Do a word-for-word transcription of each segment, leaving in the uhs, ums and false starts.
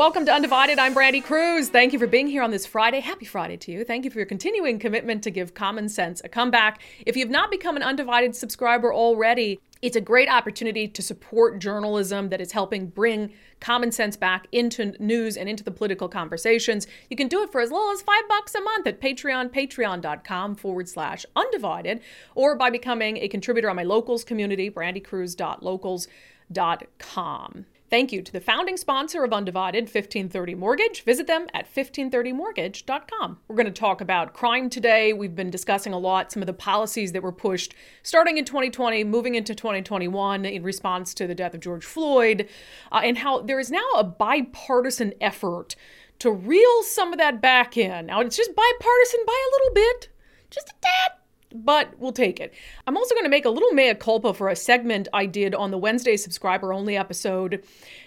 Welcome to Undivided. I'm Brandy Cruz. Thank you for being here on this Friday. Happy Friday to you. Thank you for your continuing commitment to give common sense a comeback. If you've not become an Undivided subscriber already, it's a great opportunity to support journalism that is helping bring common sense back into news and into the political conversations. You can do it for as little as five bucks a month at Patreon, patreon.com forward slash undivided, or by becoming a contributor on my locals community, brandy cruz dot locals dot com. Thank you to the founding sponsor of Undivided, fifteen thirty Mortgage. Visit them at fifteen thirty mortgage dot com. We're going to talk about crime today. We've been discussing a lot some of the policies that were pushed starting in twenty twenty, moving into twenty twenty-one in response to the death of George Floyd, uh, and how there is now a bipartisan effort to reel some of that back in. Now, it's just bipartisan by a little bit, just a tad. But we'll take it. I'm also going to make a little mea culpa for a segment I did on the Wednesday subscriber-only episode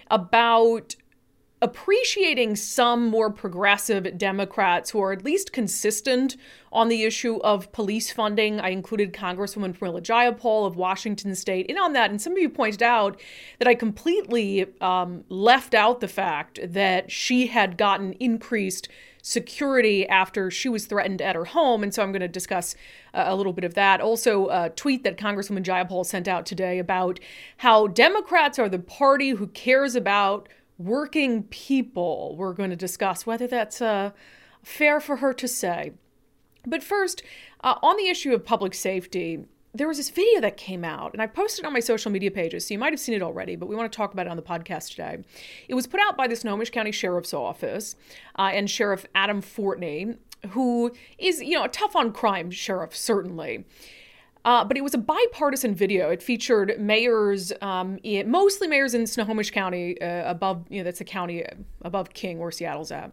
about appreciating some more progressive Democrats who are at least consistent on the issue of police funding. I included Congresswoman Pramila Jayapal of Washington State in on that. And some of you pointed out that I completely um, left out the fact that she had gotten increased security after she was threatened at her home. And so I'm going to discuss uh, a little bit of that. Also, a tweet that Congresswoman Jayapal sent out today about how Democrats are the party who cares about working people. We're going to discuss whether that's uh, fair for her to say. But first, uh, on the issue of public safety, there was this video that came out, and I posted it on my social media pages, so you might have seen it already, but we want to talk about it on the podcast today. It was put out by the Snohomish County Sheriff's Office uh, and Sheriff Adam Fortney, who is, you know, a tough-on-crime sheriff, certainly. Uh, but it was a bipartisan video. It featured mayors, um, in, mostly mayors in Snohomish County, uh, above, you know, that's the county above King, where Seattle's at.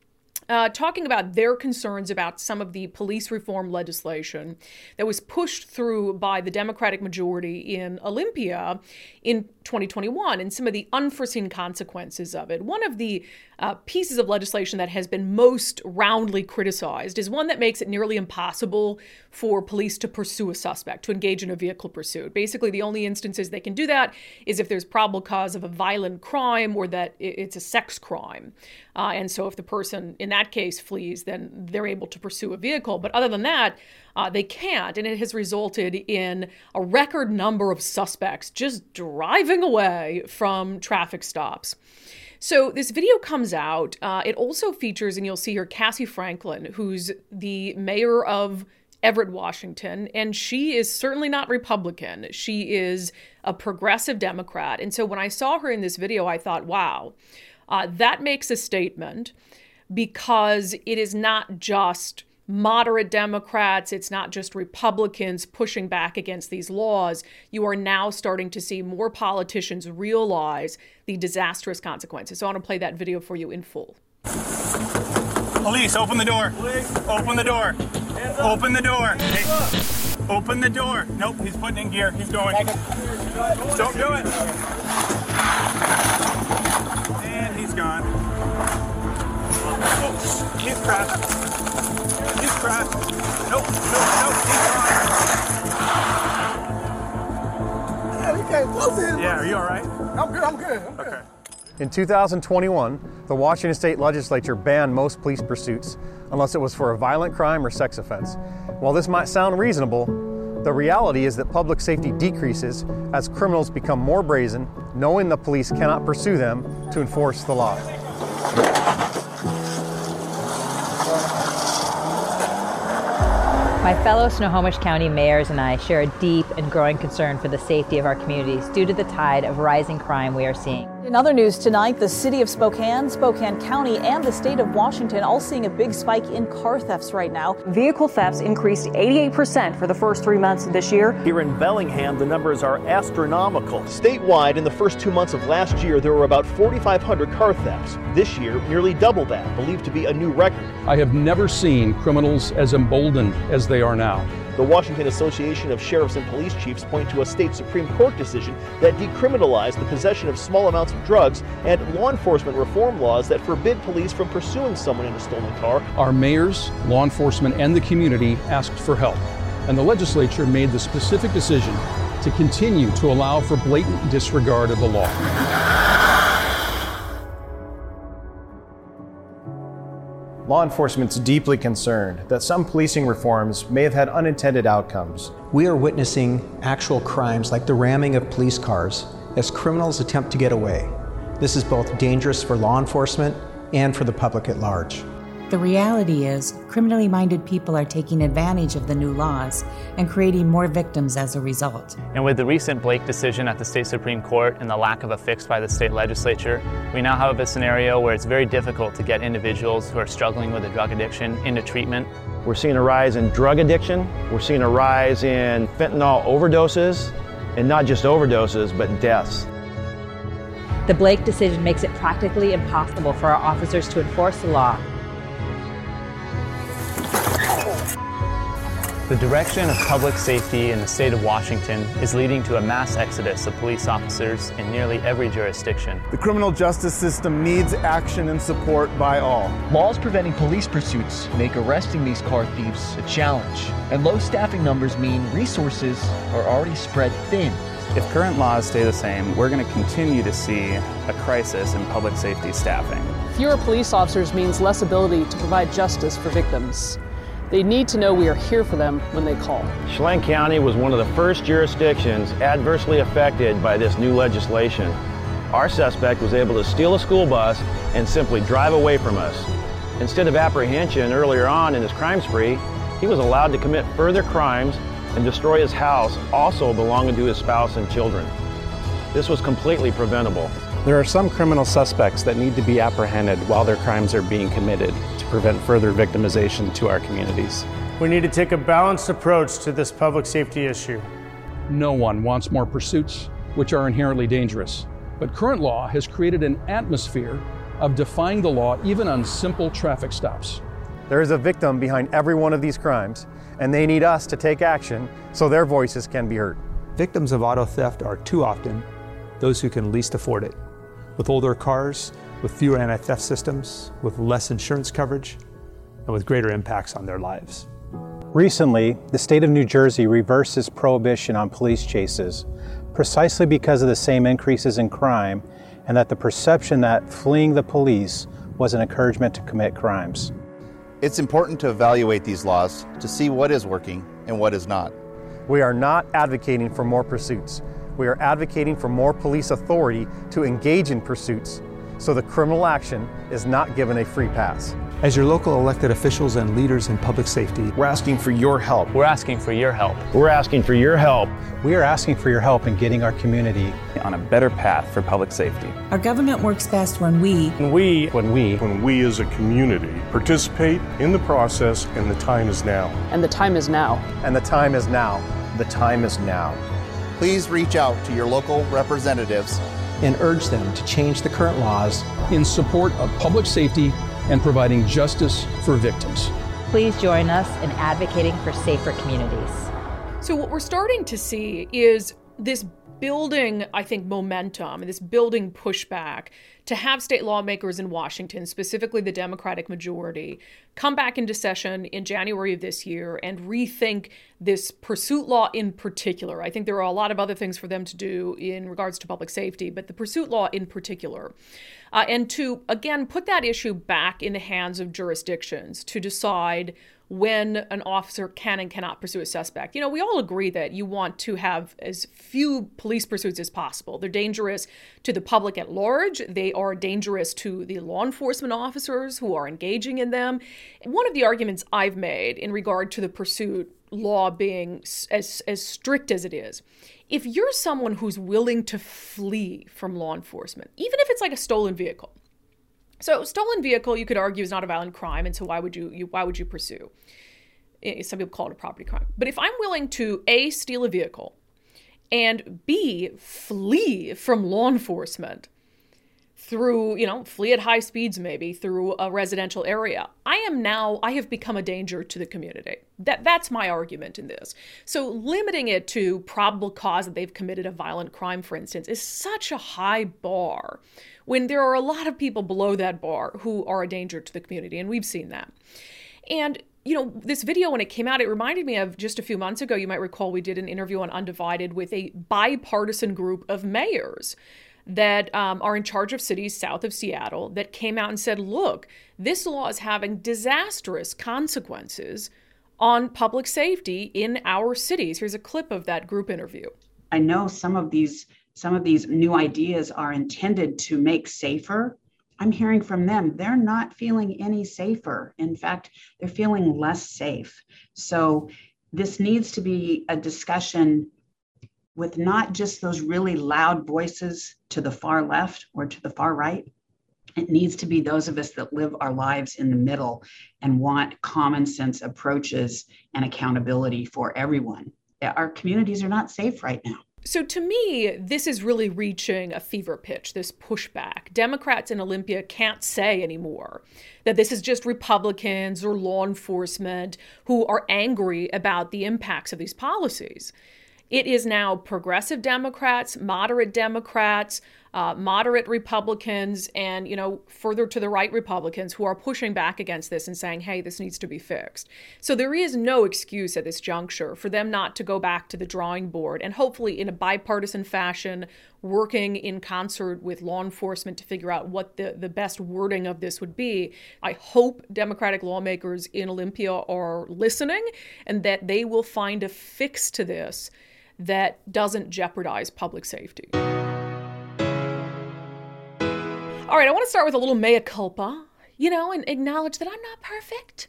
Uh, talking about their concerns about some of the police reform legislation that was pushed through by the Democratic majority in Olympia in twenty twenty-one and some of the unforeseen consequences of it. One of the uh, pieces of legislation that has been most roundly criticized is one that makes it nearly impossible for police to pursue a suspect, to engage in a vehicle pursuit. Basically, the only instances they can do that is if there's probable cause of a violent crime or that it's a sex crime. Uh, and so if the person in that case flees, then they're able to pursue a vehicle. But other than that, uh, they can't. And it has resulted in a record number of suspects just driving away from traffic stops. So this video comes out. Uh, it also features, and you'll see here, Cassie Franklin, who's the mayor of Everett, Washington, and she is certainly not Republican. She is a progressive Democrat. And so when I saw her in this video, I thought, wow, uh, that makes a statement, because it is not just moderate Democrats, it's not just Republicans pushing back against these laws. You are now starting to see more politicians realize the disastrous consequences. So I want to play that video for you in full. Police, open the door. Police. Open the door. Open the door. Hey. Open the door. Nope, he's putting in gear. He's going. Don't do it. And he's gone. Oh, he's crashed. He's crashed. Nope, nope, nope, he's gone. Yeah, he came close to him. Yeah, are you all right? I'm good, I'm good. I'm good. Okay. In two thousand twenty-one, the Washington State Legislature banned most police pursuits unless it was for a violent crime or sex offense. While this might sound reasonable, the reality is that public safety decreases as criminals become more brazen, knowing the police cannot pursue them to enforce the law. My fellow Snohomish County mayors and I share a deep and growing concern for the safety of our communities due to the tide of rising crime we are seeing. In other news tonight, the city of Spokane, Spokane County, and the state of Washington all seeing a big spike in car thefts right now. Vehicle thefts increased eighty-eight percent for the first three months of this year. Here in Bellingham, the numbers are astronomical. Statewide, in the first two months of last year, there were about forty-five hundred car thefts. This year, nearly double that, believed to be a new record. I have never seen criminals as emboldened as they are now. The Washington Association of Sheriffs and Police Chiefs point to a state Supreme Court decision that decriminalized the possession of small amounts of drugs and law enforcement reform laws that forbid police from pursuing someone in a stolen car. Our mayors, law enforcement, and the community asked for help, and the legislature made the specific decision to continue to allow for blatant disregard of the law. Law enforcement's deeply concerned that some policing reforms may have had unintended outcomes. We are witnessing actual crimes like the ramming of police cars as criminals attempt to get away. This is both dangerous for law enforcement and for the public at large. The reality is, criminally minded people are taking advantage of the new laws and creating more victims as a result. And with the recent Blake decision at the state Supreme Court and the lack of a fix by the state legislature, we now have a scenario where it's very difficult to get individuals who are struggling with a drug addiction into treatment. We're seeing a rise in drug addiction. We're seeing a rise in fentanyl overdoses, and not just overdoses, but deaths. The Blake decision makes it practically impossible for our officers to enforce the law. The direction of public safety in the state of Washington is leading to a mass exodus of police officers in nearly every jurisdiction. The criminal justice system needs action and support by all. Laws preventing police pursuits make arresting these car thieves a challenge, and low staffing numbers mean resources are already spread thin. If current laws stay the same, we're going to continue to see a crisis in public safety staffing. Fewer police officers means less ability to provide justice for victims. They need to know we are here for them when they call. Chelan County was one of the first jurisdictions adversely affected by this new legislation. Our suspect was able to steal a school bus and simply drive away from us. Instead of apprehension earlier on in his crime spree, he was allowed to commit further crimes and destroy his house, also belonging to his spouse and children. This was completely preventable. There are some criminal suspects that need to be apprehended while their crimes are being committed to prevent further victimization to our communities. We need to take a balanced approach to this public safety issue. No one wants more pursuits, which are inherently dangerous. But current law has created an atmosphere of defying the law even on simple traffic stops. There is a victim behind every one of these crimes, and they need us to take action so their voices can be heard. Victims of auto theft are too often those who can least afford it. With older cars, with fewer anti-theft systems, with less insurance coverage, and with greater impacts on their lives. Recently, the state of New Jersey reversed its prohibition on police chases, precisely because of the same increases in crime and that the perception that fleeing the police was an encouragement to commit crimes. It's important to evaluate these laws to see what is working and what is not. We are not advocating for more pursuits. We are advocating for more police authority to engage in pursuits so the criminal action is not given a free pass. As your local elected officials and leaders in public safety, we're asking for your help. We're asking for your help. We're asking for your help. We are asking for your help in getting our community on a better path for public safety. Our government works best when we, when we, when we, when we as a community participate in the process, and the time is now. And the time is now. And the time is now. The time is now. Please reach out to your local representatives and urge them to change the current laws in support of public safety and providing justice for victims. Please join us in advocating for safer communities. So what we're starting to see is this building, I think, momentum, this building pushback to have state lawmakers in Washington, specifically the Democratic majority, come back into session in January of this year and rethink this pursuit law in particular. I think there are a lot of other things for them to do in regards to public safety, but the pursuit law in particular. Uh, and to, again, put that issue back in the hands of jurisdictions to decide when an officer can and cannot pursue a suspect. You know, we all agree that you want to have as few police pursuits as possible. They're dangerous to the public at large. They are dangerous to the law enforcement officers who are engaging in them. And one of the arguments I've made in regard to the pursuit law being as, as strict as it is, if you're someone who's willing to flee from law enforcement, even if it's like a stolen vehicle. So stolen vehicle, you could argue, is not a violent crime, and so why would you, you why would you pursue? Some people call it a property crime. But if I'm willing to A, steal a vehicle, and B, flee from law enforcement through, you know, flee at high speeds maybe through a residential area, I am now, I have become a danger to the community. That That's my argument in this. So limiting it to probable cause that they've committed a violent crime, for instance, is such a high bar when there are a lot of people below that bar who are a danger to the community, and we've seen that. And you know, this video, when it came out, it reminded me of just a few months ago, you might recall we did an interview on Undivided with a bipartisan group of mayors that um, are in charge of cities south of Seattle that came out and said, look, this law is having disastrous consequences on public safety in our cities. Here's a clip of that group interview. I know some of these some of these new ideas are intended to make safer. I'm hearing from them, they're not feeling any safer. In fact, they're feeling less safe. So this needs to be a discussion with not just those really loud voices to the far left or to the far right. It needs to be those of us that live our lives in the middle and want common sense approaches and accountability for everyone. Our communities are not safe right now. So to me, this is really reaching a fever pitch, this pushback. Democrats in Olympia can't say anymore that this is just Republicans or law enforcement who are angry about the impacts of these policies. It is now progressive Democrats, moderate Democrats, uh, moderate Republicans, and, you know, further to the right Republicans who are pushing back against this and saying, hey, this needs to be fixed. So there is no excuse at this juncture for them not to go back to the drawing board and hopefully in a bipartisan fashion, working in concert with law enforcement to figure out what the, the best wording of this would be. I hope Democratic lawmakers in Olympia are listening and that they will find a fix to this that doesn't jeopardize public safety. All right, I want to start with a little mea culpa, you know, and acknowledge that I'm not perfect.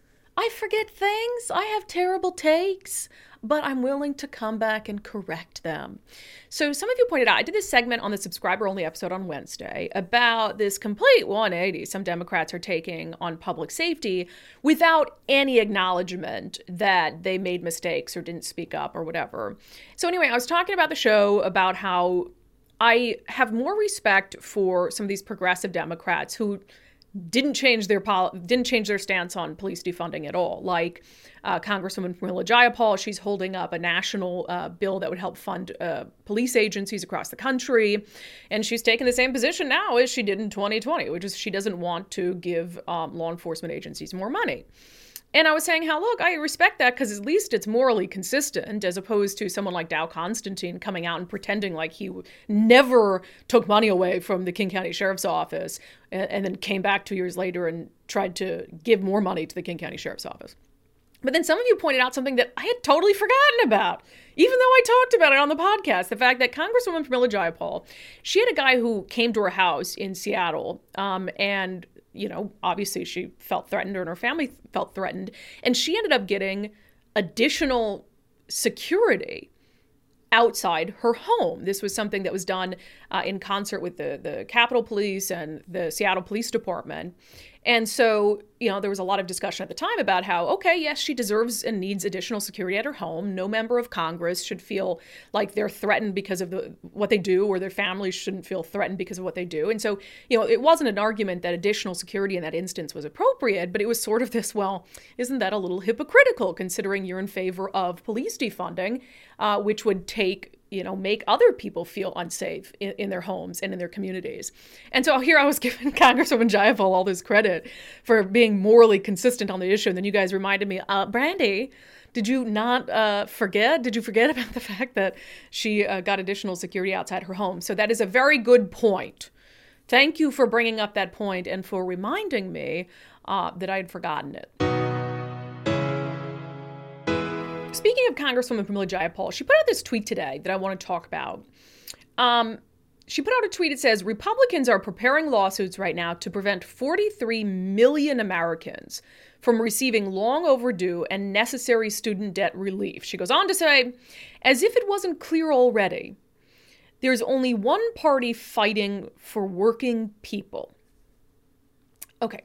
I forget things. I have terrible takes, but I'm willing to come back and correct them. So some of you pointed out, I did this segment on the subscriber-only episode on Wednesday about this complete one eighty some Democrats are taking on public safety without any acknowledgement that they made mistakes or didn't speak up or whatever. So anyway, I was talking about the show about how I have more respect for some of these progressive Democrats who didn't change their pol- didn't change their stance on police defunding at all. Like uh, Congresswoman Pramila Jayapal, she's holding up a national uh, bill that would help fund uh, police agencies across the country, and she's taken the same position now as she did in twenty twenty, which is she doesn't want to give um, law enforcement agencies more money. And I was saying how, look, I respect that because at least it's morally consistent as opposed to someone like Dow Constantine coming out and pretending like he never took money away from the King County Sheriff's Office and, and then came back two years later and tried to give more money to the King County Sheriff's Office. But then some of you pointed out something that I had totally forgotten about, even though I talked about it on the podcast, the fact that Congresswoman Pramila Jayapal, she had a guy who came to her house in Seattle um, and you know, obviously she felt threatened and her family felt threatened. And she ended up getting additional security outside her home. This was something that was done uh, in concert with the, the Capitol Police and the Seattle Police Department. And so, you know, there was a lot of discussion at the time about how, okay, yes, she deserves and needs additional security at her home. No member of Congress should feel like they're threatened because of the, what they do, or their families shouldn't feel threatened because of what they do. And so, you know, it wasn't an argument that additional security in that instance was appropriate, but it was sort of this, well, isn't that a little hypocritical considering you're in favor of police defunding, uh, which would take you know, make other people feel unsafe in, in their homes and in their communities. And so here I was giving Congresswoman Jayapal all this credit for being morally consistent on the issue. And then you guys reminded me, uh, Brandy, did you not uh, forget? Did you forget about the fact that she uh, got additional security outside her home? So that is a very good point. Thank you for bringing up that point and for reminding me uh, that I had forgotten it. Speaking of Congresswoman Pramila Jayapal, she put out this tweet today that I want to talk about. Um, she put out a tweet that says, Republicans are preparing lawsuits right now to prevent forty-three million Americans from receiving long overdue and necessary student debt relief. She goes on to say, as if it wasn't clear already, there's only one party fighting for working people. Okay.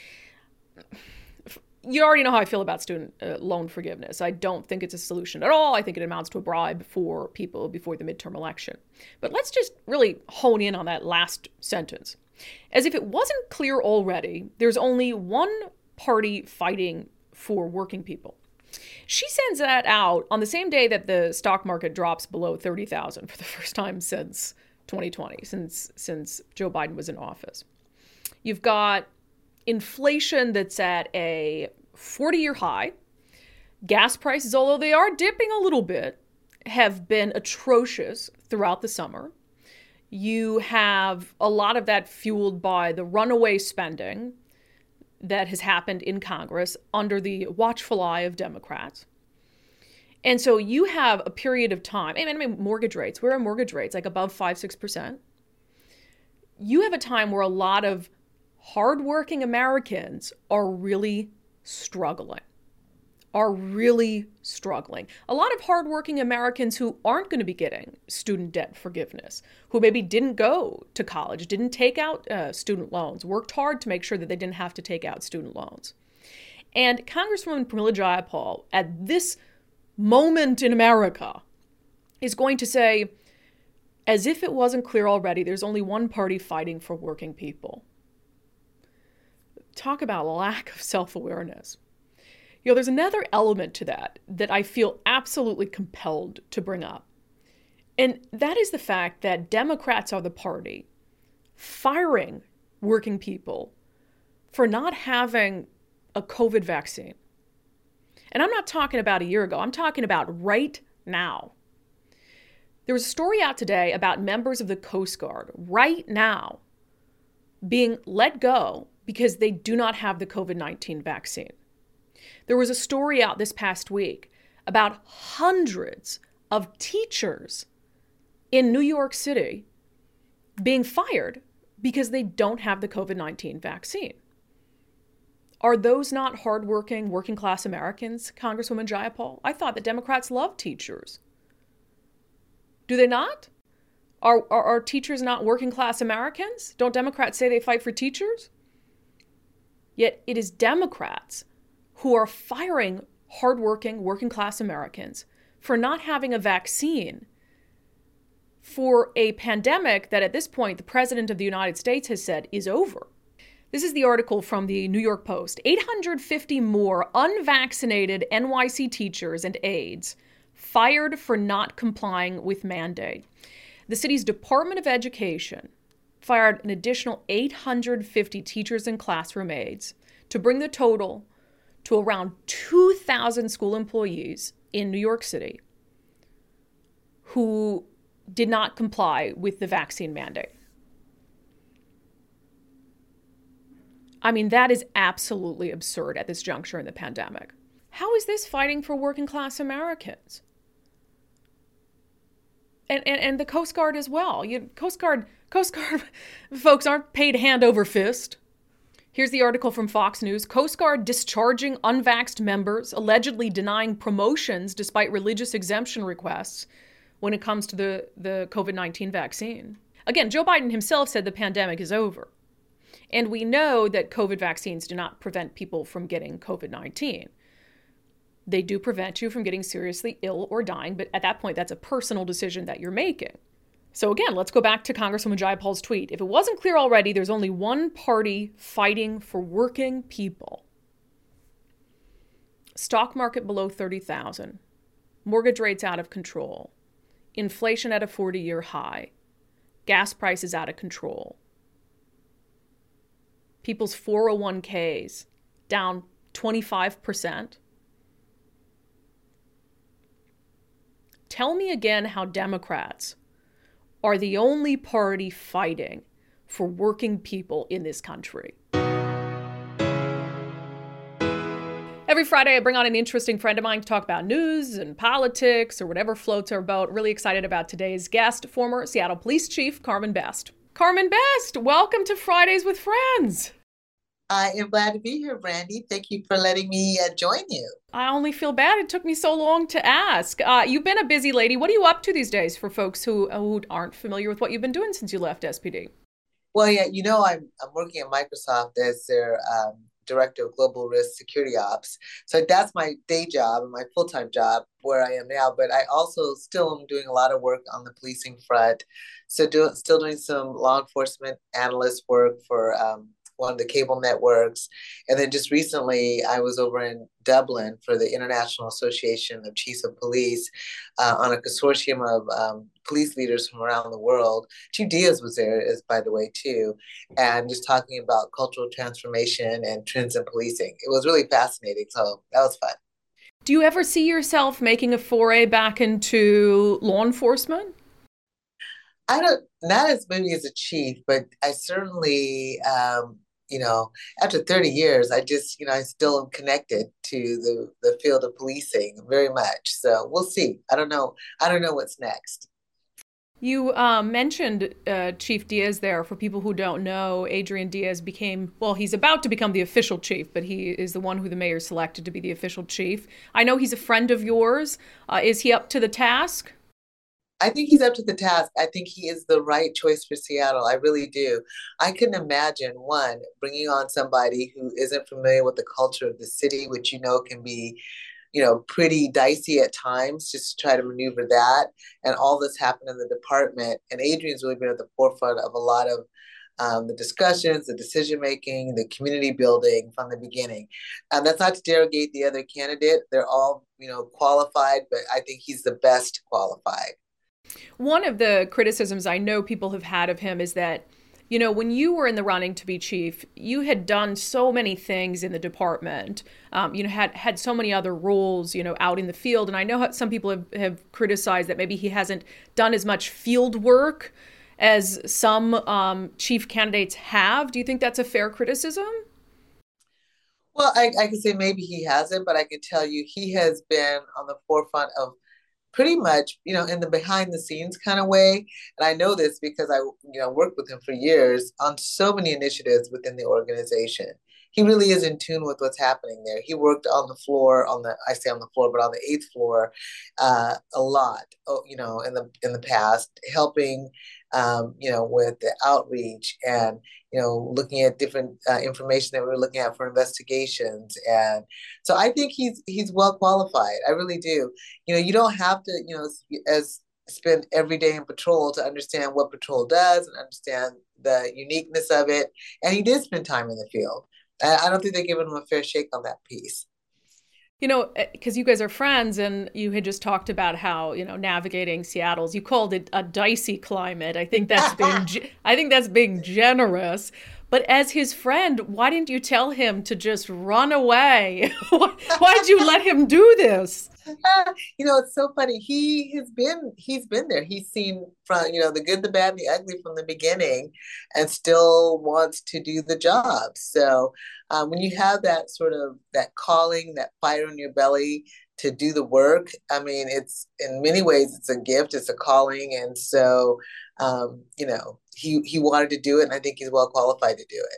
You already know how I feel about student uh, loan forgiveness. I don't think it's a solution at all. I think it amounts to a bribe for people before the midterm election. But let's just really hone in on that last sentence. As if it wasn't clear already, there's only one party fighting for working people. She sends that out on the same day that the stock market drops below thirty thousand for the first time since twenty twenty, since, since Joe Biden was in office. You've got inflation that's at a forty-year high. Gas prices, although they are dipping a little bit, have been atrocious throughout the summer. You have a lot of that fueled by the runaway spending that has happened in Congress under the watchful eye of Democrats. And so you have a period of time, I mean, I mean mortgage rates, where are mortgage rates? Like above five, six percent. You have a time where a lot of hardworking Americans are really struggling, are really struggling. A lot of hardworking Americans who aren't going to be getting student debt forgiveness, who maybe didn't go to college, didn't take out uh, student loans, worked hard to make sure that they didn't have to take out student loans. And Congresswoman Pramila Jayapal, at this moment in America, is going to say, as if it wasn't clear already, there's only one party fighting for working people. Talk about lack of self-awareness. You know, there's another element to that that I feel absolutely compelled to bring up. And that is the fact that Democrats are the party firing working people for not having a COVID vaccine. And I'm not talking about a year ago. I'm talking about right now. There was a story out today about members of the Coast Guard right now being let go because they do not have the COVID nineteen vaccine. There was a story out this past week about hundreds of teachers in New York City being fired because they don't have the COVID nineteen vaccine. Are those not hardworking, working class Americans, Congresswoman Jayapal? I thought that Democrats love teachers. Do they not? Are, are, are teachers not working class Americans? Don't Democrats say they fight for teachers? Yet it is Democrats who are firing hardworking, working class Americans for not having a vaccine for a pandemic that at this point the President of the United States has said is over. This is the article from the New York Post. eight hundred fifty more unvaccinated N Y C teachers and aides fired for not complying with mandate. The city's Department of Education fired an additional eight hundred fifty teachers and classroom aides to bring the total to around two thousand school employees in New York City who did not comply with the vaccine mandate. I mean, that is absolutely absurd at this juncture in the pandemic. How is this fighting for working class Americans? And, and, and the Coast Guard as well. You, Coast Guard, Coast Guard folks aren't paid hand over fist. Here's the article from Fox News. Coast Guard discharging unvaxxed members, allegedly denying promotions despite religious exemption requests when it comes to the, the COVID nineteen vaccine. Again, Joe Biden himself said the pandemic is over. And we know that COVID vaccines do not prevent people from getting COVID nineteen. They do prevent you from getting seriously ill or dying, but at that point, that's a personal decision that you're making. So again, let's go back to Congresswoman Jayapal's tweet. If it wasn't clear already, there's only one party fighting for working people. Stock market below thirty thousand. Mortgage rates out of control. Inflation at a forty-year high. Gas prices out of control. People's four oh one k's down twenty-five percent. Tell me again how Democrats are the only party fighting for working people in this country. Every Friday, I bring on an interesting friend of mine to talk about news and politics or whatever floats our boat. Really excited about today's guest, former Seattle Police Chief Carmen Best. Carmen Best, welcome to Fridays with Friends. I am glad to be here, Brandy. Thank you for letting me uh, join you. I only feel bad it took me so long to ask. Uh, you've been a busy lady. What are you up to these days for folks who, who aren't familiar with what you've been doing since you left S P D? Well, yeah, you know, I'm, I'm working at Microsoft as their um, Director of Global Risk Security Ops. So that's my day job and my full-time job where I am now. But I also still am doing a lot of work on the policing front. So do, still doing some law enforcement analyst work for um, one of the cable networks. And then just recently, I was over in Dublin for the International Association of Chiefs of Police uh, on a consortium of um, police leaders from around the world. Chief Diaz was there, as by the way, too, and just talking about cultural transformation and trends in policing. It was really fascinating, so that was fun. Do you ever see yourself making a foray back into law enforcement? I don't, not as maybe as a chief, but I certainly, um, you know, after thirty years, I just, you know, I still am connected to the, the field of policing very much. So we'll see. I don't know. I don't know what's next. You um, mentioned uh, Chief Diaz there. For people who don't know, Adrian Diaz became, well, he's about to become the official chief, but he is the one who the mayor selected to be the official chief. I know he's a friend of yours. Uh, is he up to the task? I think he's up to the task. I think he is the right choice for Seattle. I really do. I couldn't imagine, one, bringing on somebody who isn't familiar with the culture of the city, which you know can be, you know, pretty dicey at times, just to try to maneuver that. And all this happened in the department. And Adrian's really been at the forefront of a lot of um, the discussions, the decision making, the community building from the beginning. And that's not to derogate the other candidate. They're all, you know, qualified, but I think he's the best qualified. One of the criticisms I know people have had of him is that, you know, when you were in the running to be chief, you had done so many things in the department, um, you know, had had so many other roles, you know, out in the field. And I know how some people have, have criticized that maybe he hasn't done as much field work as some um, chief candidates have. Do you think that's a fair criticism? Well, I, I can say maybe he hasn't, but I can tell you he has been on the forefront of pretty much, you know, in the behind the scenes kind of way. And I know this because I, you know, worked with him for years on so many initiatives within the organization. He really is in tune with what's happening there. He worked on the floor, on the, I say on the floor, but on the eighth floor uh, a lot, you know, in the in the past, helping, um, you know, with the outreach and, you know, looking at different uh, information that we were looking at for investigations. And so I think he's he's well qualified. I really do. You know, you don't have to, you know, as spend every day in patrol to understand what patrol does and understand the uniqueness of it. And he did spend time in the field. I don't think they're giving him a fair shake on that piece. You know, because you guys are friends and you had just talked about how, you know, navigating Seattle's, you called it a dicey climate. I think that's being, I think that's being generous. But as his friend, why didn't you tell him to just run away? Why'd you let him do this? You know, it's so funny. He has been, he's been there. He's seen from, you know, the good, the bad, and the ugly from the beginning and still wants to do the job. So um, when you have that sort of, that calling, that fire in your belly to do the work, I mean, it's, in many ways, it's a gift, it's a calling. And so, um, you know, he, he wanted to do it, and I think he's well qualified to do it.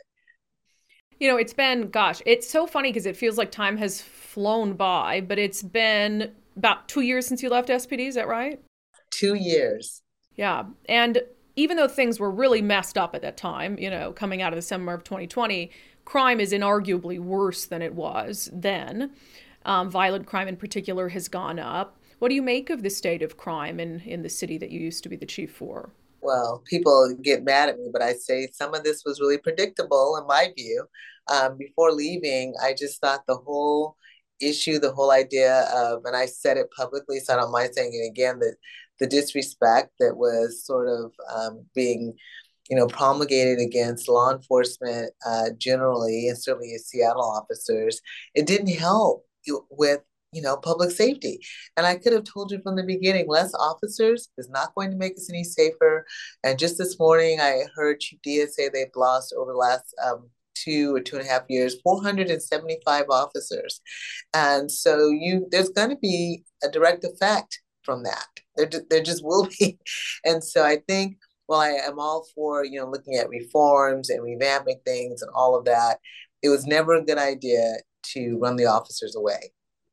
You know, it's been, gosh, it's so funny because it feels like time has flown by, but it's been about two years since you left S P D. Is that right? Two years. Yeah. And even though things were really messed up at that time, you know, coming out of the summer of twenty twenty, crime is inarguably worse than it was then. Um, violent crime in particular has gone up. What do you make of the state of crime in, in the city that you used to be the chief for? Well, people get mad at me, but I say some of this was really predictable in my view. Um, before leaving, I just thought the whole issue, the whole idea of, and I said it publicly, so I don't mind saying it again, that the disrespect that was sort of um, being, you know, promulgated against law enforcement uh, generally, and certainly as Seattle officers, it didn't help with, you know, public safety. And I could have told you from the beginning, less officers is not going to make us any safer. And just this morning, I heard Chief Diaz say they've lost over the last um, two or two and a half years, four hundred seventy-five officers. And so you, there's going to be a direct effect from that. There, there just will be. And so I think, while I am all for, you know, looking at reforms and revamping things and all of that, it was never a good idea to run the officers away.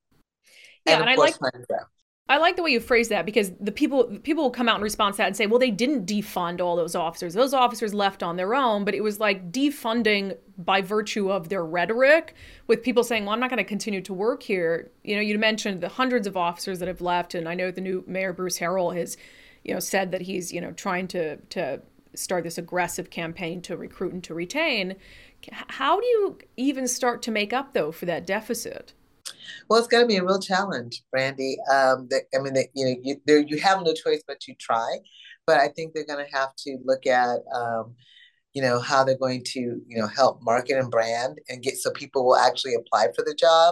Yeah, and, and I like I like the way you phrase that, because the people people will come out in response to that and say, well, they didn't defund all those officers. Those officers left on their own, but it was like defunding by virtue of their rhetoric, with people saying, well, I'm not going to continue to work here. You know, you mentioned the hundreds of officers that have left, and I know the new mayor, Bruce Harrell, has, you know, said that he's, you know, trying to to start this aggressive campaign to recruit and to retain. How do you even start to make up, though, for that deficit? Well, it's going to be a real challenge, Brandy. Um, the, I mean, the, you know, you, there, you have no choice but to try. But I think they're going to have to look at, um, you know, how they're going to, you know, help market and brand and get so people will actually apply for the job.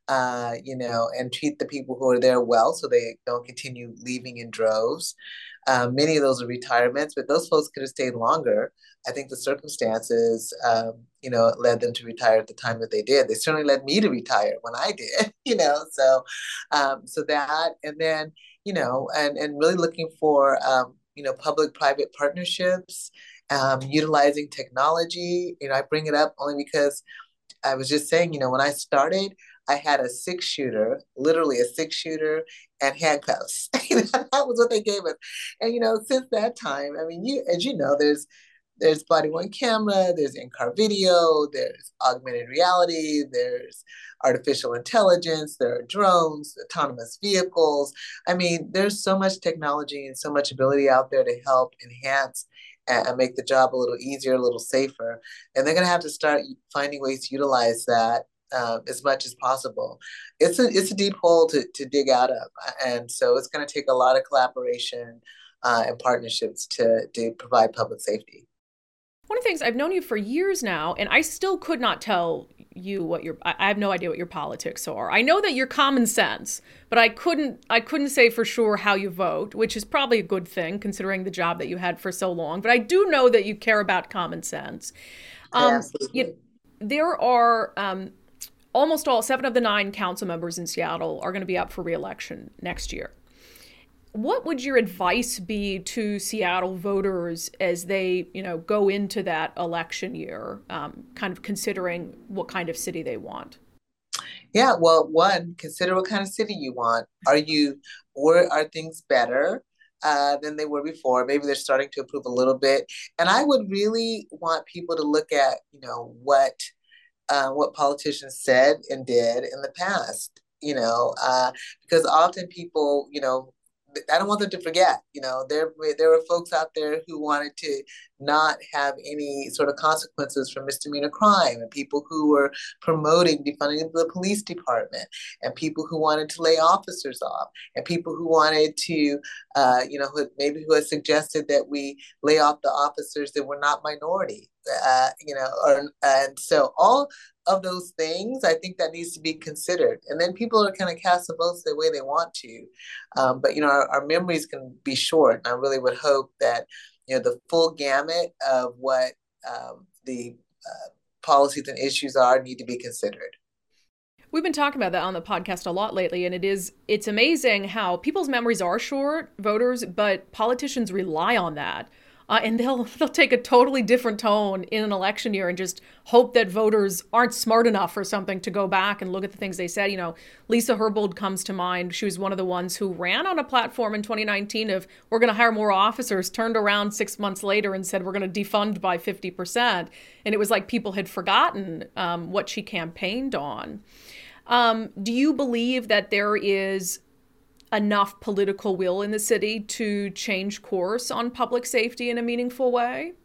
uh, you know, and treat the people who are there well so they don't continue leaving in droves. Um, many of those are retirements, but those folks could have stayed longer. I think the circumstances, um, you know, led them to retire at the time that they did. They certainly led me to retire when I did, you know, so um, so that, and then, you know, and, and really looking for, um, you know, public-private partnerships, um, utilizing technology. You know, I bring it up only because I was just saying, you know, when I started, I had a six shooter, literally a six shooter and handcuffs. That was what they gave us. And, you know, since that time, I mean, you, as you know, there's, there's body worn camera, there's in-car video, there's augmented reality, there's artificial intelligence, there are drones, autonomous vehicles. I mean, there's so much technology and so much ability out there to help enhance and make the job a little easier, a little safer. And they're going to have to start finding ways to utilize that um, as much as possible. It's a it's a deep hole to, to dig out of. And so it's going to take a lot of collaboration uh, and partnerships to, to provide public safety. One of the things, I've known you for years now, and I still could not tell you what your, I have no idea what your politics are. I know that you're common sense, but I couldn't, I couldn't say for sure how you vote, which is probably a good thing considering the job that you had for so long. But I do know that you care about common sense. Um, you, there are um, almost all, seven of the nine council members in Seattle are going to be up for re-election next year. What would your advice be to Seattle voters as they, you know, go into that election year, um, kind of considering what kind of city they want? Yeah, well, one, consider what kind of city you want. Are you, or are things better uh, than they were before? Maybe they're starting to improve a little bit. And I would really want people to look at, you know, what uh, what politicians said and did in the past. You know, uh, because often people, you know, I don't want them to forget, you know, there, there were folks out there who wanted to not have any sort of consequences for misdemeanor crime, and people who were promoting defunding the police department, and people who wanted to lay officers off, and people who wanted to, uh, you know, who, maybe who had suggested that we lay off the officers that were not minority, uh, you know, or, and so all of those things, I think that needs to be considered. And then people are kind of cast the votes the way they want to. Um, but, you know, our, our memories can be short. And I really would hope that, you know, the full gamut of what um, the uh, policies and issues are need to be considered. We've been talking about that on the podcast a lot lately, and it is, it's amazing how people's memories are short, voters, but politicians rely on that. Uh, and they'll they'll take a totally different tone in an election year and just hope that voters aren't smart enough or something to go back and look at the things they said. You know, Lisa Herbold comes to mind. She was one of the ones who ran on a platform in twenty nineteen of we're going to hire more officers, turned around six months later and said we're going to defund by fifty percent. And it was like people had forgotten um, what she campaigned on. Um, do you believe that there is enough political will in the city to change course on public safety in a meaningful way?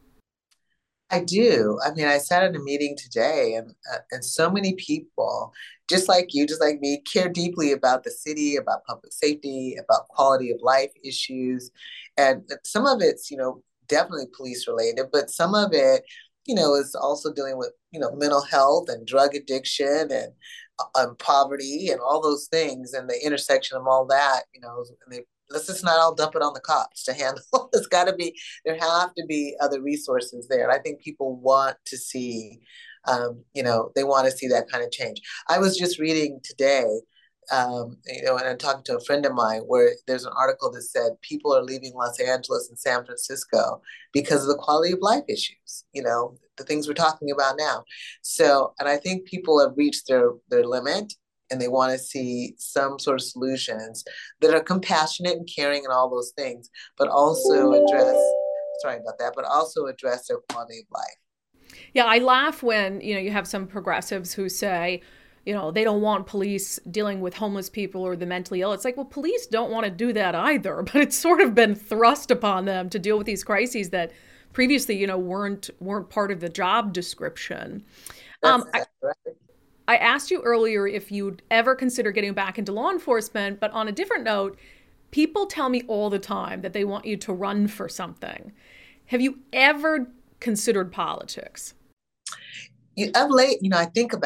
I do. I mean, I sat in a meeting today, and uh, and so many people, just like you, just like me, care deeply about the city, about public safety, about quality of life issues. And some of it's, you know, definitely police related, but some of it, you know, is also dealing with, you know, mental health and drug addiction and um, poverty and all those things, and the intersection of all that, you know, and they, let's just not all dump it on the cops to handle. It's got to be, there have to be other resources there. And I think people want to see, um, you know, they want to see that kind of change. I was just reading today, um, you know, and I'm talking to a friend of mine where there's an article that said people are leaving Los Angeles and San Francisco because of the quality of life issues, you know, the things we're talking about now. So, and I think people have reached their, their limit, and they want to see some sort of solutions that are compassionate and caring and all those things, but also address, sorry about that, but also address their quality of life. Yeah, I laugh when, you know, you have some progressives who say, you know, they don't want police dealing with homeless people or the mentally ill. It's like, well, police don't want to do that either, but it's sort of been thrust upon them to deal with these crises that previously, you know, weren't weren't part of the job description. Um, I, I asked you earlier if you'd ever consider getting back into law enforcement, but on a different note, people tell me all the time that they want you to run for something. Have you ever considered politics? You, of late, you know, I think about it.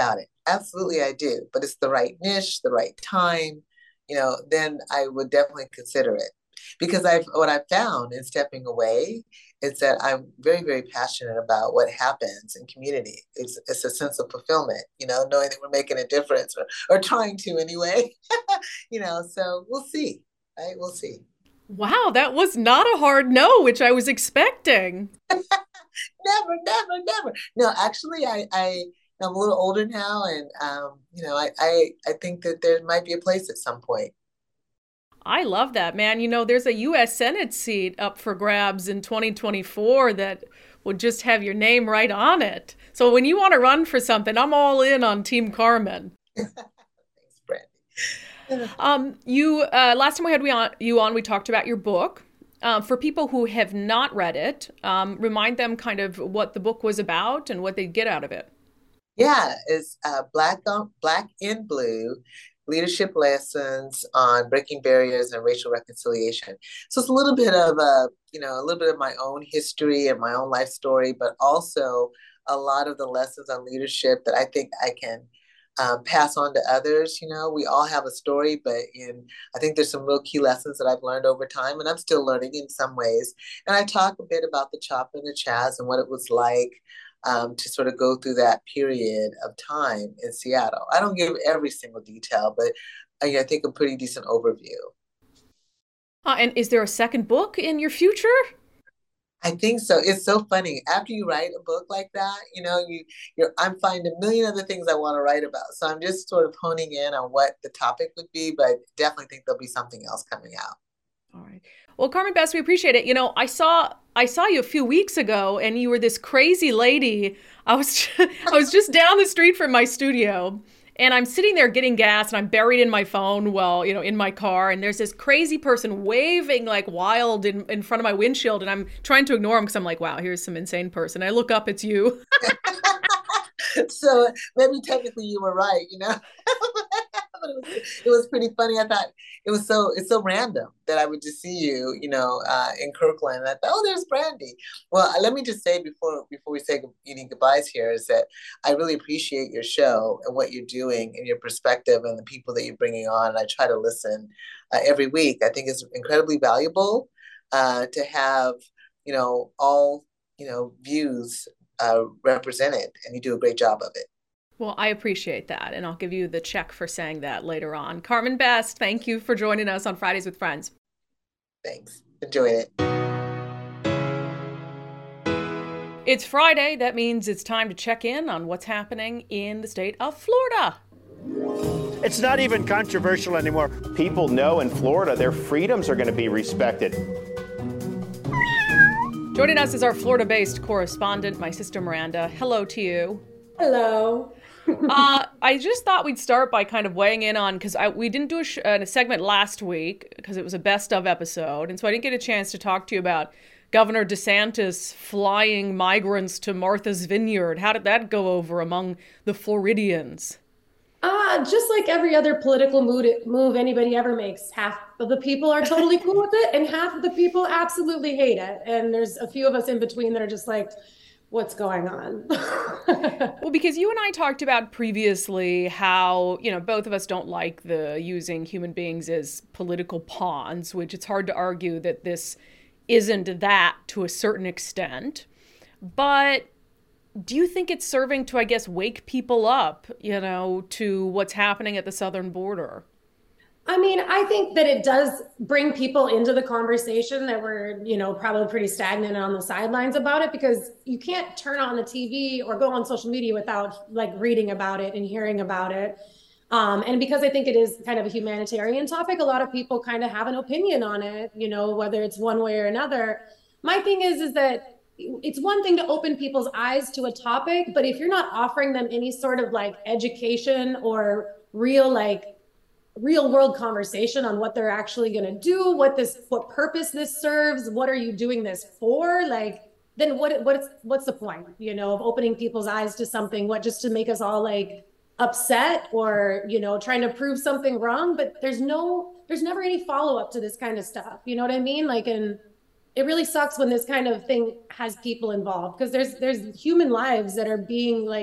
absolutely I do. But it's the right niche, the right time, you know, then I would definitely consider it. Because I've what I've found in stepping away is that I'm very, very passionate about what happens in community. It's it's a sense of fulfillment, you know, knowing that we're making a difference or, or trying to anyway, you know, so we'll see, right? We'll see. Wow, that was not a hard no, which I was expecting. Never, never, never. No, actually, I, I, I'm a little older now, and, um, you know, I, I, I think that there might be a place at some point. I love that, man. You know, there's a U S Senate seat up for grabs in twenty twenty-four that would just have your name right on it. So when you want to run for something, I'm all in on Team Carmen. Thanks, Brandy. um, you uh, last time we had we on, you on, we talked about your book. Uh, for people who have not read it, um, remind them kind of what the book was about and what they'd get out of it. Yeah, it's uh, Black on, Black in Blue. Leadership lessons on breaking barriers and racial reconciliation. So it's a little bit of a, you know, a little bit of my own history and my own life story, but also a lot of the lessons on leadership that I think I can um, pass on to others. You know, we all have a story, but in I think there's some real key lessons that I've learned over time, and I'm still learning in some ways. And I talk a bit about the chop and the chaz and what it was like Um, to sort of go through that period of time in Seattle. I don't give every single detail, but I, I think a pretty decent overview. Uh, and is there a second book in your future? I think so. It's so funny. After you write a book like that, you know, you, you're, I'm finding a million other things I want to write about. So I'm just sort of honing in on what the topic would be, but I definitely think there'll be something else coming out. All right. Well, Carmen Best, we appreciate it. You know, I saw I saw you a few weeks ago, and you were this crazy lady. I was I was just down the street from my studio, and I'm sitting there getting gas, and I'm buried in my phone, well, you know, in my car, and there's this crazy person waving like wild in, in front of my windshield, and I'm trying to ignore him because I'm like, wow, here's some insane person. I look up, it's you. So maybe technically you were right, you know. But it was, it was pretty funny. I thought it was so it's so random that I would just see you, you know, uh, in Kirkland. And I thought, oh, there's Brandy. Well, let me just say before before we say eating goodbyes here is that I really appreciate your show and what you're doing and your perspective and the people that you're bringing on. And I try to listen uh, every week. I think it's incredibly valuable uh, to have, you know, all, you know, views uh, represented, and you do a great job of it. Well, I appreciate that, and I'll give you the check for saying that later on. Carmen Best, thank you for joining us on Fridays with Friends. Thanks. Enjoy it. It's Friday. That means it's time to check in on what's happening in the state of Florida. It's not even controversial anymore. People know in Florida their freedoms are going to be respected. Joining us is our Florida-based correspondent, my sister Miranda. Hello to you. Hello. uh, I just thought we'd start by kind of weighing in on, because we didn't do a, sh- a segment last week because it was a best of episode. And so I didn't get a chance to talk to you about Governor DeSantis flying migrants to Martha's Vineyard. How did that go over among the Floridians? Uh, just like every other political mood, move anybody ever makes, half of the people are totally cool with it and half of the people absolutely hate it. And there's a few of us in between that are just like, what's going on? Well, because you and I talked about previously how, you know, both of us don't like the using human beings as political pawns, which it's hard to argue that this isn't that to a certain extent. But do you think it's serving to, I guess, wake people up, you know, to what's happening at the southern border? I mean, I think that it does bring people into the conversation that were, you know, probably pretty stagnant on the sidelines about it, because you can't turn on the T V or go on social media without like reading about it and hearing about it. Um, and because I think it is kind of a humanitarian topic, a lot of people kind of have an opinion on it, you know, whether it's one way or another. My thing is, is that it's one thing to open people's eyes to a topic, but if you're not offering them any sort of like education or real, like, real world conversation on what they're actually going to do, what this, what purpose this serves, what are you doing this for? Like, then what, what's, what's the point, you know, of opening people's eyes to something, what, just to make us all like upset or, you know, trying to prove something wrong, but there's no, there's never any follow-up to this kind of stuff. You know what I mean? Like, and it really sucks when this kind of thing has people involved, because there's, there's human lives that are being like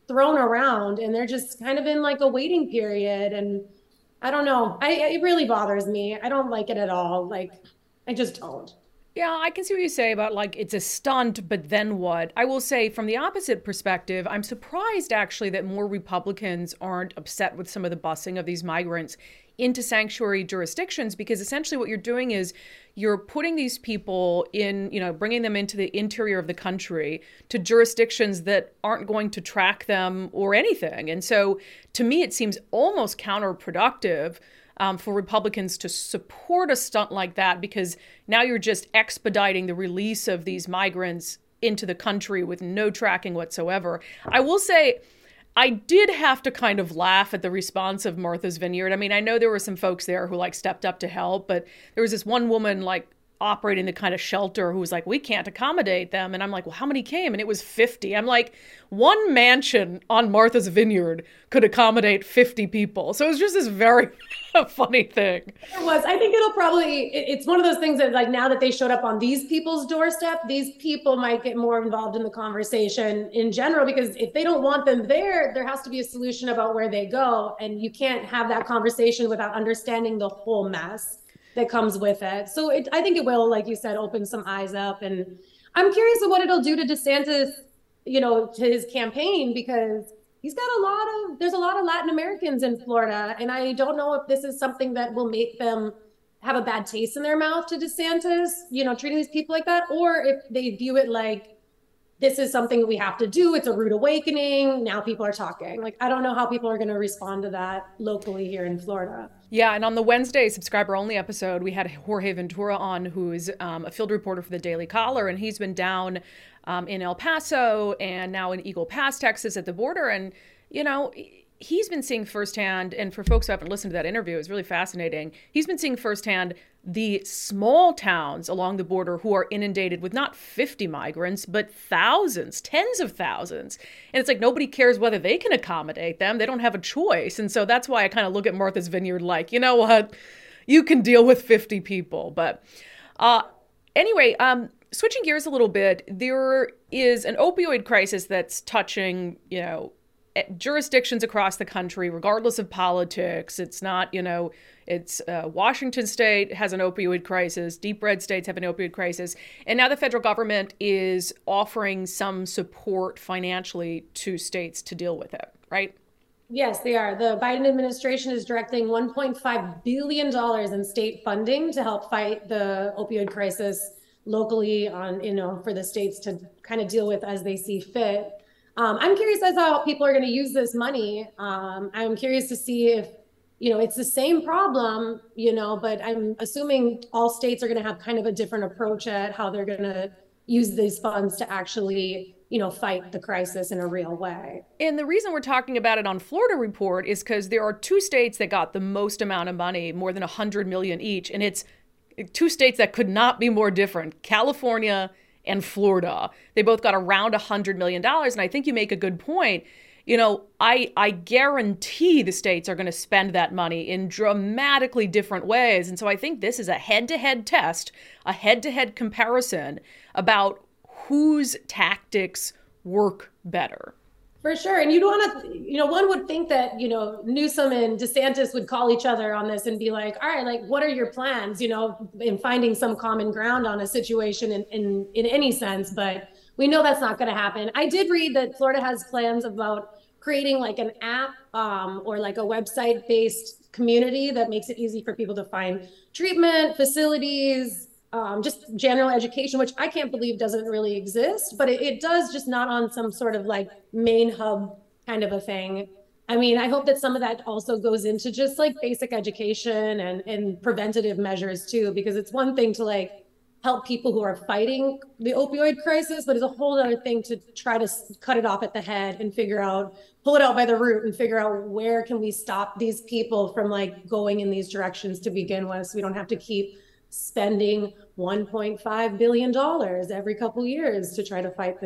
thrown around, and they're just kind of in like a waiting period. And I don't know, I, it really bothers me. I don't like it at all. Like, I just don't. Yeah, I can see what you say about like it's a stunt, but then what? I will say from the opposite perspective, I'm surprised actually that more Republicans aren't upset with some of the busing of these migrants into sanctuary jurisdictions, because essentially what you're doing is you're putting these people in, you know, bringing them into the interior of the country to jurisdictions that aren't going to track them or anything. And so to me, it seems almost counterproductive Um, for Republicans to support a stunt like that, because now you're just expediting the release of these migrants into the country with no tracking whatsoever. I will say, I did have to kind of laugh at the response of Martha's Vineyard. I mean, I know there were some folks there who like stepped up to help, but there was this one woman like operating the kind of shelter who was like, we can't accommodate them. And I'm like, well, how many came? And it was fifty. I'm like, one mansion on Martha's Vineyard could accommodate fifty people. So it was just this very funny thing. It was. I think it'll probably, it's one of those things that like now that they showed up on these people's doorstep, these people might get more involved in the conversation in general, because if they don't want them there, there has to be a solution about where they go. And you can't have that conversation without understanding the whole mess that comes with it. So it, I think it will, like you said, open some eyes up. And I'm curious of what it'll do to DeSantis, you know, to his campaign, because he's got a lot of, there's a lot of Latin Americans in Florida. And I don't know if this is something that will make them have a bad taste in their mouth to DeSantis, you know, treating these people like that, or if they view it like, this is something we have to do. It's a rude awakening. Now people are talking. Like, I don't know how people are going to respond to that locally here in Florida. Yeah, and on the Wednesday subscriber-only episode, we had Jorge Ventura on, who is um, a field reporter for the Daily Caller, and he's been down um, in El Paso and now in Eagle Pass, Texas, at the border. And, you know, he's been seeing firsthand, and for folks who haven't listened to that interview, it's really fascinating. He's been seeing firsthand the small towns along the border who are inundated with not fifty migrants, but thousands, tens of thousands. And it's like nobody cares whether they can accommodate them. They don't have a choice. And so that's why I kind of look at Martha's Vineyard like, you know what, you can deal with fifty people. But uh, anyway, um, switching gears a little bit, there is an opioid crisis that's touching, you know, jurisdictions across the country, regardless of politics. It's not, you know, it's uh, Washington state has an opioid crisis. Deep red states have an opioid crisis. And now the federal government is offering some support financially to states to deal with it, right? Yes, they are. The Biden administration is directing one point five billion dollars in state funding to help fight the opioid crisis locally on, you know, for the states to kind of deal with as they see fit. Um, I'm curious as to how people are going to use this money. Um, I'm curious to see if, you know, it's the same problem, you know, but I'm assuming all states are going to have kind of a different approach at how they're going to use these funds to actually, you know, fight the crisis in a real way. And the reason we're talking about it on Florida Report is because there are two states that got the most amount of money, more than one hundred million each. And it's two states that could not be more different, California and Florida. They both got around one hundred million dollars. And I think you make a good point. You know, I, I guarantee the states are going to spend that money in dramatically different ways. And so I think this is a head-to-head test, a head-to-head comparison about whose tactics work better. For sure. And you'd want to, you know, one would think that, you know, Newsom and DeSantis would call each other on this and be like, all right, like, what are your plans, you know, in finding some common ground on a situation in, in, in any sense. But we know that's not going to happen. I did read that Florida has plans about creating like an app um, or like a website based community that makes it easy for people to find treatment facilities, um, just general education, which I can't believe doesn't really exist, but it, it does, just not on some sort of like main hub kind of a thing. I mean, I hope that some of that also goes into just like basic education and, and preventative measures too, because it's one thing to like help people who are fighting the opioid crisis, but it's a whole other thing to try to cut it off at the head and figure out, pull it out by the root and figure out where can we stop these people from like going in these directions to begin with, so we don't have to keep spending one point five billion dollars every couple years to try to fight this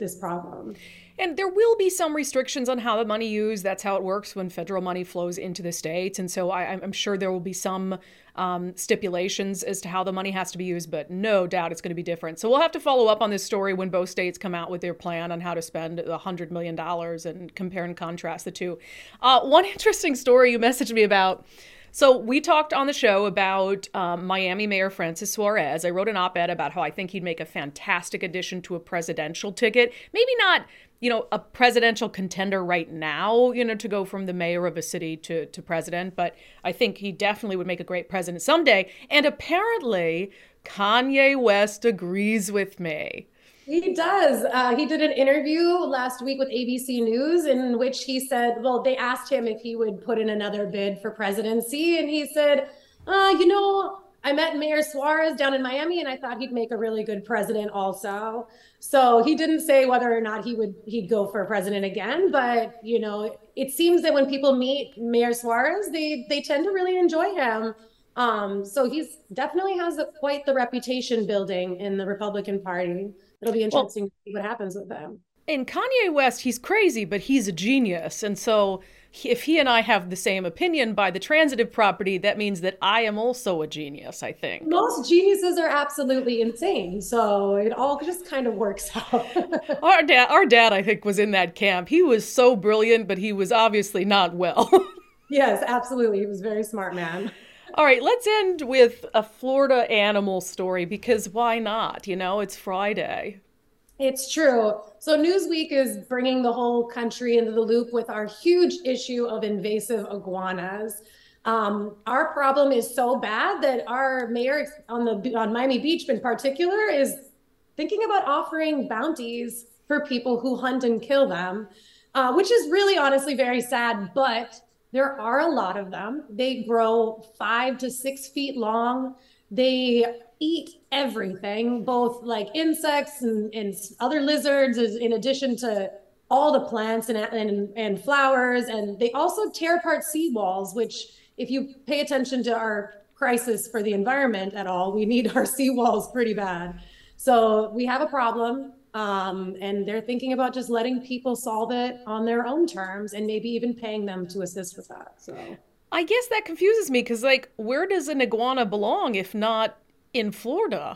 this problem. And there will be some restrictions on how the money used. That's how it works when federal money flows into the states. And so I, I'm sure there will be some um, stipulations as to how the money has to be used, but no doubt it's going to be different. So we'll have to follow up on this story when both states come out with their plan on how to spend one hundred million dollars and compare and contrast the two. Uh, one interesting story you messaged me about. So we talked on the show about um, Miami Mayor Francis Suarez. I wrote an op-ed about how I think he'd make a fantastic addition to a presidential ticket. Maybe not, you know, a presidential contender right now, you know, to go from the mayor of a city to, to president. But I think he definitely would make a great president someday. And apparently Kanye West agrees with me. He does. Uh, he did an interview last week with A B C News in which he said, well, they asked him if he would put in another bid for presidency. And he said, uh, you know, I met Mayor Suarez down in Miami and I thought he'd make a really good president also. So he didn't say whether or not he would he'd go for president again. But, you know, it seems that when people meet Mayor Suarez, they they tend to really enjoy him. Um, so he's definitely has a, quite the reputation building in the Republican Party. It'll be interesting well, to see what happens with him. In Kanye West, he's crazy, but he's a genius. And so if he and I have the same opinion by the transitive property, that means that I am also a genius, I think. Most geniuses are absolutely insane. So it all just kind of works out. our dad, our dad, I think, was in that camp. He was so brilliant, but he was obviously not well. Yes, absolutely. He was a very smart man. All right, let's end with a Florida animal story, because why not? You know, it's Friday. It's true. So Newsweek is bringing the whole country into the loop with our huge issue of invasive iguanas. Um, our problem is so bad that our mayor on the on Miami Beach in particular is thinking about offering bounties for people who hunt and kill them, uh, which is really honestly very sad, but there are a lot of them. They grow five to six feet long. They eat everything, both like insects and, and other lizards, in addition to all the plants and, and, and flowers. And they also tear apart seawalls, which if you pay attention to our crisis for the environment at all, we need our seawalls pretty bad. So we have a problem. Um, and they're thinking about just letting people solve it on their own terms and maybe even paying them to assist with that. So I guess that confuses me because, like, where does an iguana belong if not in Florida?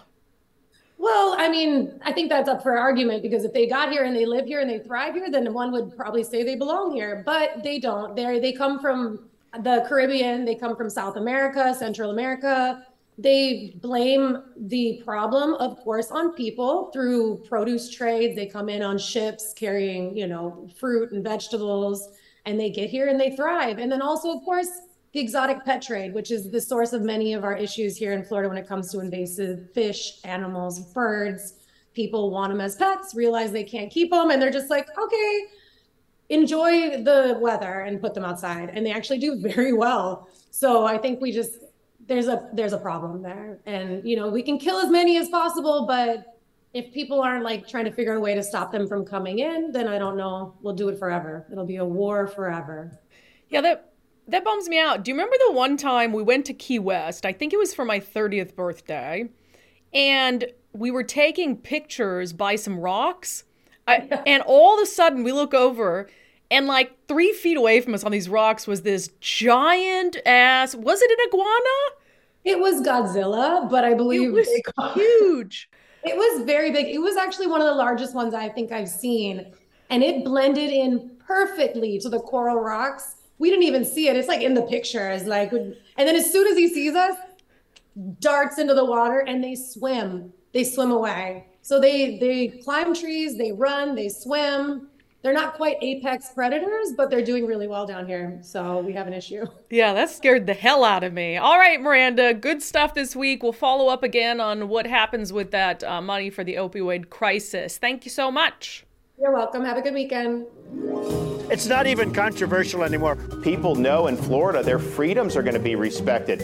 Well, I mean, I think that's up for argument because if they got here and they live here and they thrive here, then one would probably say they belong here, but they don't. They're, they come from the Caribbean, they come from South America, Central America. They blame the problem, of course, on people through produce trades. They come in on ships carrying, you know, fruit and vegetables, and they get here and they thrive. And then also, of course, the exotic pet trade, which is the source of many of our issues here in Florida when it comes to invasive fish, animals, birds. People want them as pets, realize they can't keep them, and they're just like, okay, enjoy the weather and put them outside. And they actually do very well. So I think we just, there's a there's a problem there. And, you know, we can kill as many as possible, but if people aren't like trying to figure out a way to stop them from coming in, then I don't know, we'll do it forever. It'll be a war forever. Yeah, that that bums me out. Do you remember the one time we went to Key West? I think it was for my thirtieth birthday. And we were taking pictures by some rocks. I, and all of a sudden we look over and like three feet away from us on these rocks was this giant ass, was it an iguana? It was Godzilla, but I believe it was it huge. It was very big. It was actually one of the largest ones I think I've seen. And it blended in perfectly to the coral rocks. We didn't even see it. It's like in the pictures, like, and then as soon as he sees us, darts into the water and they swim. They swim away. So they they climb trees, they run, they swim. They're not quite apex predators, but they're doing really well down here. So we have an issue. Yeah, that scared the hell out of me. All right, Miranda, good stuff this week. We'll follow up again on what happens with that uh, money for the opioid crisis. Thank you so much. You're welcome. Have a good weekend. It's not even controversial anymore. People know in Florida their freedoms are going to be respected.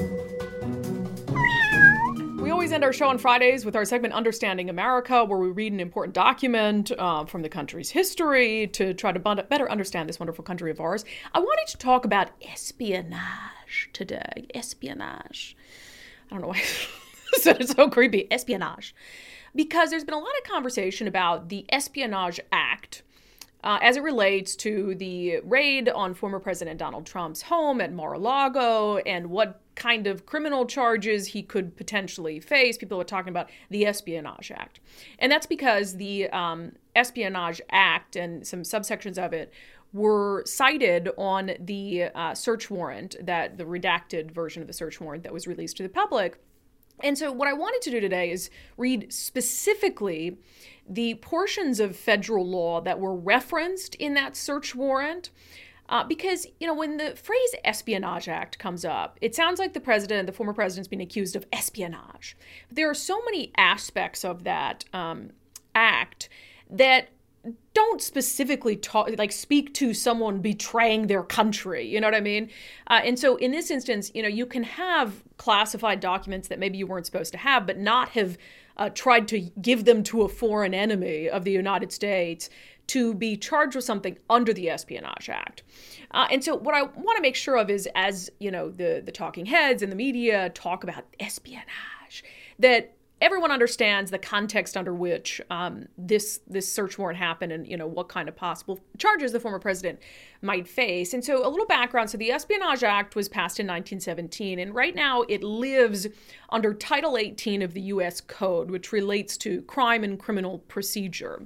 We always end our show on Fridays with our segment Understanding America, where we read an important document uh, from the country's history to try to better understand this wonderful country of ours. I wanted to talk about espionage today. Espionage. I don't know why I said it's so creepy. Espionage. because there's been a lot of conversation about the Espionage Act uh, as it relates to the raid on former President Donald Trump's home at Mar-a-Lago and what kind of criminal charges he could potentially face. People are talking about the Espionage Act. And that's because the um, Espionage Act and some subsections of it were cited on the uh, search warrant, that the redacted version of the search warrant that was released to the public. And so what I wanted to do today is read specifically the portions of federal law that were referenced in that search warrant. Uh, because, you know, when the phrase Espionage Act comes up, it sounds like the president, the former president's being accused of espionage. But there are so many aspects of that um, act that don't specifically talk, like speak to someone betraying their country. You know what I mean? Uh, and so in this instance, you know, you can have classified documents that maybe you weren't supposed to have, but not have uh, tried to give them to a foreign enemy of the United States to be charged with something under the Espionage Act. Uh, and so what I want to make sure of is, as, you know, the, the talking heads and the media talk about espionage, that everyone understands the context under which um, this this search warrant happened and, you know, what kind of possible charges the former president might face. And so a little background. So the Espionage Act was passed in nineteen seventeen, and right now it lives under Title eighteen of the U S Code, which relates to crime and criminal procedure.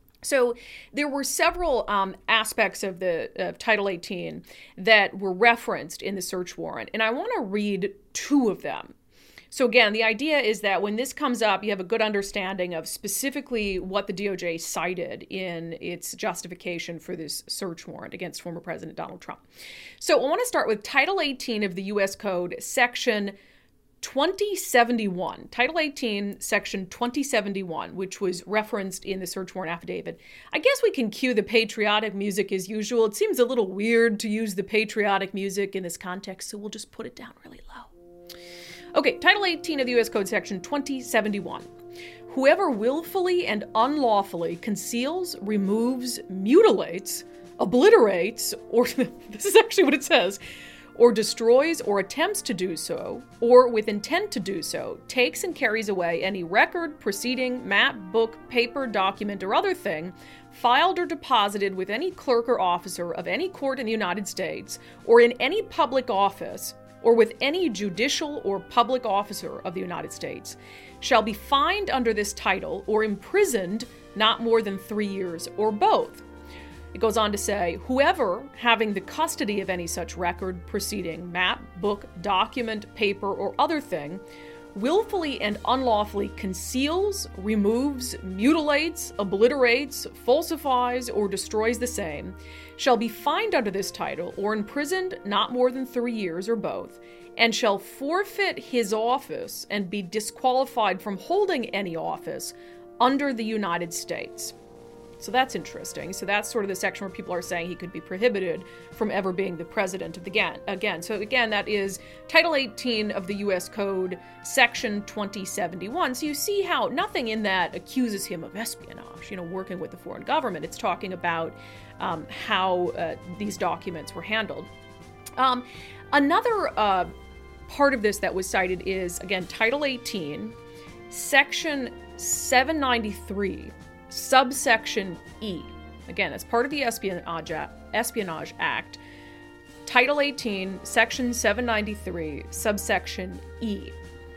So there were several um, aspects of the of Title eighteen that were referenced in the search warrant, and I want to read two of them. So again, the idea is that when this comes up, you have a good understanding of specifically what the D O J cited in its justification for this search warrant against former President Donald Trump. So I want to start with Title eighteen of the U S Code, Section twenty seventy-one. Title eighteen, Section twenty seventy-one, which was referenced in the search warrant affidavit. I guess we can cue the patriotic music as usual. It seems a little weird to use the patriotic music in this context, so we'll just put it down really low. Okay, Title eighteen of the U S Code, Section twenty seventy-one. Whoever willfully and unlawfully conceals, removes, mutilates, obliterates, or this is actually what it says, or destroys or attempts to do so, or with intent to do so, takes and carries away any record, proceeding, map, book, paper, document, or other thing filed or deposited with any clerk or officer of any court in the United States, or in any public office, or with any judicial or public officer of the United States, shall be fined under this title or imprisoned not more than three years or both. It goes on to say, whoever having the custody of any such record, proceeding, map, book, document, paper, or other thing, willfully and unlawfully conceals, removes, mutilates, obliterates, falsifies, or destroys the same, shall be fined under this title or imprisoned not more than three years or both, and shall forfeit his office and be disqualified from holding any office under the United States. So that's interesting. So that's sort of the section where people are saying he could be prohibited from ever being the president of the again. Again, so again, that is Title eighteen of the U S Code, Section twenty seventy-one. So you see how nothing in that accuses him of espionage, you know, working with the foreign government. It's talking about um, how uh, these documents were handled. Um, another uh, part of this that was cited is, again, Title eighteen, Section seven ninety-three. Subsection E. Again, that's part of the Espionage, Espionage Act. Title eighteen, Section seven ninety-three, subsection E.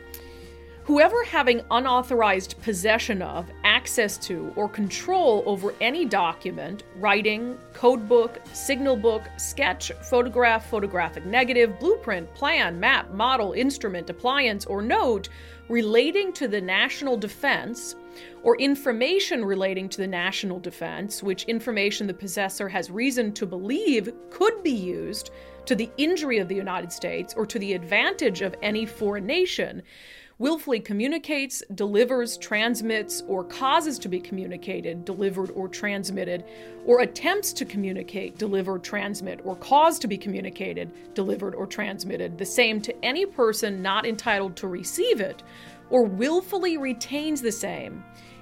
Whoever having unauthorized possession of, access to, or control over any document, writing, code book, signal book, sketch, photograph, photographic negative, blueprint, plan, map, model, instrument, appliance, or note relating to the national defense, or information relating to the national defense, which information the possessor has reason to believe could be used to the injury of the United States or to the advantage of any foreign nation, willfully communicates, delivers, transmits, or causes to be communicated, delivered, or transmitted, or attempts to communicate, deliver, transmit, or cause to be communicated, delivered, or transmitted, the same to any person not entitled to receive it, or willfully retains the same,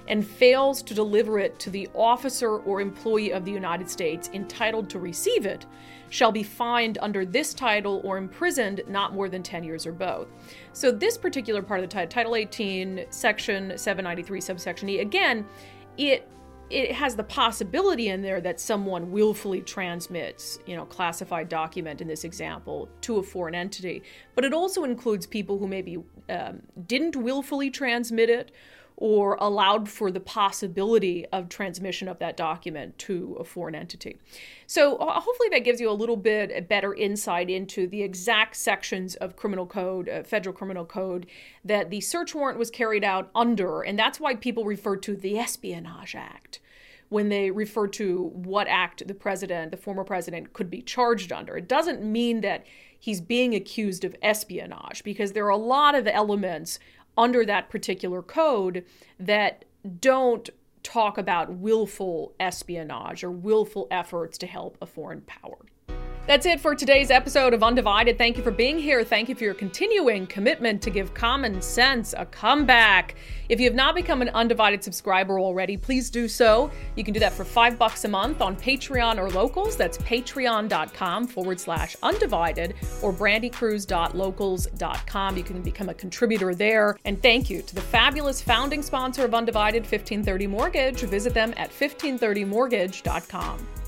and fails to deliver it to the officer or employee of the United States entitled to receive it shall be fined under this title or imprisoned not more than ten years or both. So this particular part of the title, Title eighteen, Section seven ninety-three, subsection E, again, it it has the possibility in there that someone willfully transmits, you know, classified document in this example to a foreign entity, but it also includes people who maybe um, didn't willfully transmit it or allowed for the possibility of transmission of that document to a foreign entity. So uh, hopefully that gives you a little bit a better insight into the exact sections of criminal code, uh, federal criminal code, that the search warrant was carried out under, and that's why people refer to the Espionage Act when they refer to what act the president, the former president, could be charged under. It doesn't mean that he's being accused of espionage, because there are a lot of elements under that particular code that don't talk about willful espionage or willful efforts to help a foreign power. That's it for today's episode of Undivided. Thank you for being here. Thank you for your continuing commitment to give common sense a comeback. If you have not become an Undivided subscriber already, please do so. You can do that for five bucks a month on Patreon or Locals. That's patreon.com forward slash undivided or brandycruz.locals dot com. You can become a contributor there. And thank you to the fabulous founding sponsor of Undivided, fifteen thirty Mortgage. Visit them at fifteen thirty mortgage dot com.